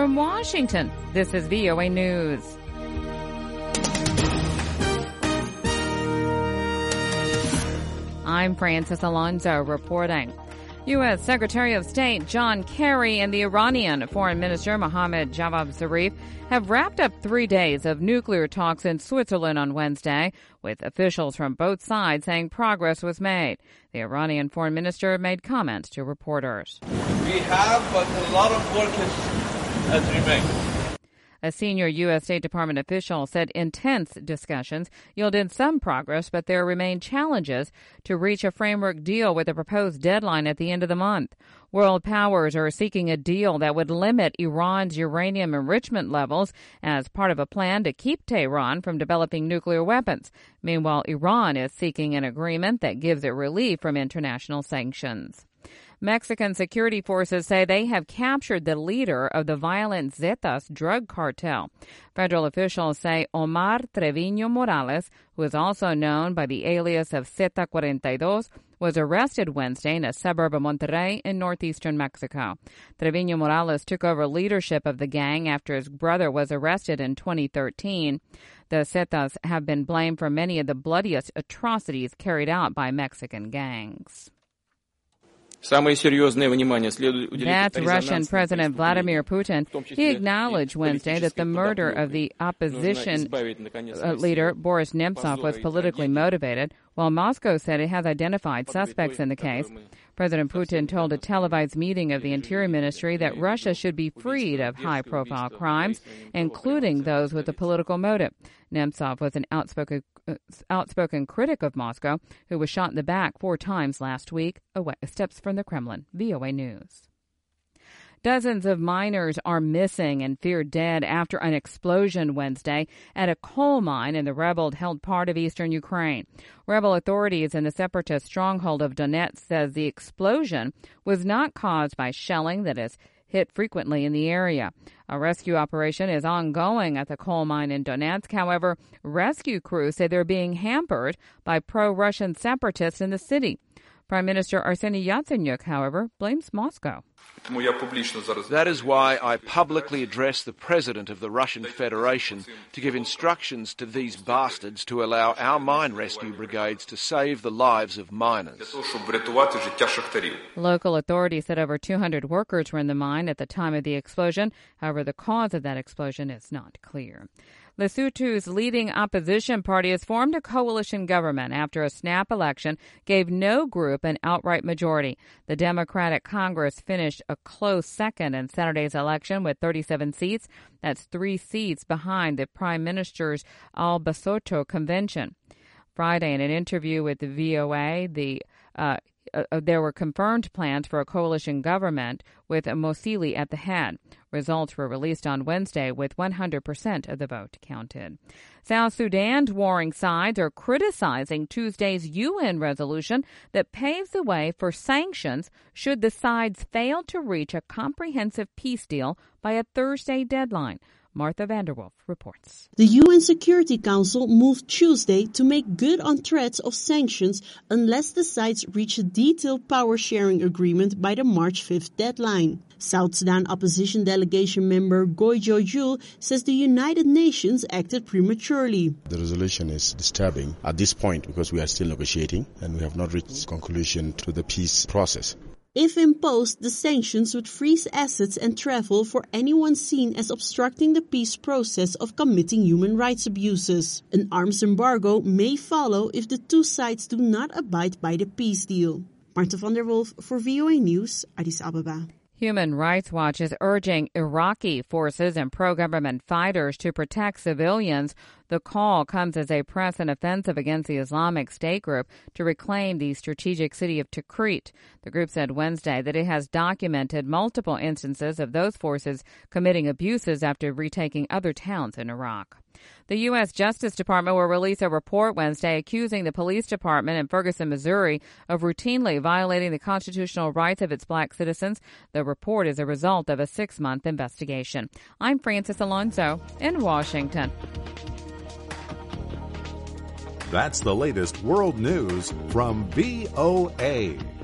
From Washington, this is VOA News. I'm Francis Alonso reporting. U.S. Secretary of State John Kerry and the Iranian Foreign Minister Mohammad Javad Zarif have wrapped up 3 days of nuclear talks in Switzerland on Wednesday, with officials from both sides saying progress was made. The Iranian Foreign Minister made comments to reporters. We have, but a lot of work has remained. A senior U.S. State Department official said intense discussions yielded some progress, but there remain challenges to reach a framework deal with a proposed deadline at the end of the month. World powers are seeking a deal that would limit Iran's uranium enrichment levels as part of a plan to keep Tehran from developing nuclear weapons. Meanwhile, Iran is seeking an agreement that gives it relief from international sanctions. Mexican security forces say they have captured the leader of the violent Zetas drug cartel. Federal officials say Omar Treviño Morales, who is also known by the alias of Zeta 42, was arrested Wednesday in a suburb of Monterrey in northeastern Mexico. Treviño Morales took over leadership of the gang after his brother was arrested in 2013. The Zetas have been blamed for many of the bloodiest atrocities carried out by Mexican gangs. That's Russian President Vladimir Putin. He acknowledged Wednesday that the murder of the opposition leader Boris Nemtsov was politically motivated, while Moscow said it has identified suspects in the case. President Putin told a televised meeting of the Interior Ministry that Russia should be freed of high-profile crimes, including those with a political motive. Nemtsov was an outspoken critic of Moscow who was shot in the back 4 times last week. Steps from the Kremlin. VOA News. Dozens of miners are missing and feared dead after an explosion Wednesday at a coal mine in the rebel-held part of eastern Ukraine. Rebel authorities in the separatist stronghold of Donetsk says the explosion was not caused by shelling that is hit frequently in the area. A rescue operation is ongoing at the coal mine in Donetsk. However, rescue crews say they're being hampered by pro-Russian separatists in the city. Prime Minister Arseniy Yatsenyuk, however, blames Moscow. That is why I publicly addressed the President of the Russian Federation to give instructions to these bastards to allow our mine rescue brigades to save the lives of miners. Local authorities said over 200 workers were in the mine at the time of the explosion. However, the cause of that explosion is not clear. Lesotho's leading opposition party has formed a coalition government after a snap election gave no group an outright majority. The Democratic Congress finished a close second in Saturday's election with 37 seats. That's 3 seats behind the Prime Minister's Al Basoto convention. Friday, in an interview with the VOA, there were confirmed plans for a coalition government with Mosili at the head. Results were released on Wednesday with 100% of the vote counted. South Sudan's warring sides are criticizing Tuesday's UN resolution that paves the way for sanctions should the sides fail to reach a comprehensive peace deal by a Thursday deadline. Martha Vanderwolf reports. The UN Security Council moved Tuesday to make good on threats of sanctions unless the sides reach a detailed power-sharing agreement by the March 5th deadline. South Sudan opposition delegation member Goijo Jul says the United Nations acted prematurely. The resolution is disturbing at this point because we are still negotiating and we have not reached conclusion to the peace process. If imposed, the sanctions would freeze assets and travel for anyone seen as obstructing the peace process of committing human rights abuses. An arms embargo may follow if the two sides do not abide by the peace deal. Marta van der Wolf for VOA News, Addis Ababa. Human Rights Watch is urging Iraqi forces and pro-government fighters to protect civilians. The call comes as they press an offensive against the Islamic State group to reclaim the strategic city of Tikrit. The group said Wednesday that it has documented multiple instances of those forces committing abuses after retaking other towns in Iraq. The U.S. Justice Department will release a report Wednesday accusing the police department in Ferguson, Missouri, of routinely violating the constitutional rights of its black citizens. The report is a result of a 6-month investigation. I'm Francis Alonso in Washington. That's the latest world news from VOA.